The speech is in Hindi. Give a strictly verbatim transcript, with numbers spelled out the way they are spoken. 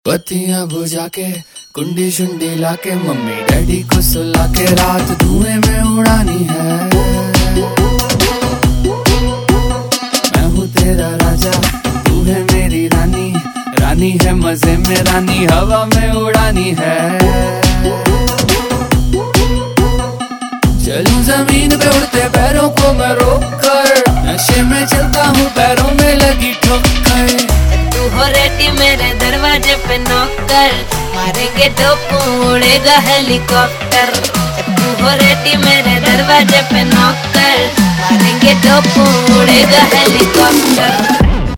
बत्तियां बुझा के कुंडी शुंडी लाके मम्मी डैडी को सुला के रात धुएं में उड़ानी है। मैं हूँ तेरा राजा, तू है मेरी रानी, रानी है मजे में रानी, हवा में उड़ानी है। चलूं जमीन पे उड़ते पैरों को मैं रोक कर, नशे में चलता हूँ पैरों में लगी ठोकर। तू हो रेडी मेरे दरवाजे पे नौकर, मारेंगे तो उड़ेगा हेलीकॉप्टर। तू हो रेडी मेरे दरवाजे पे नौकर, मारेंगे तो उड़ेगा हेलीकॉप्टर।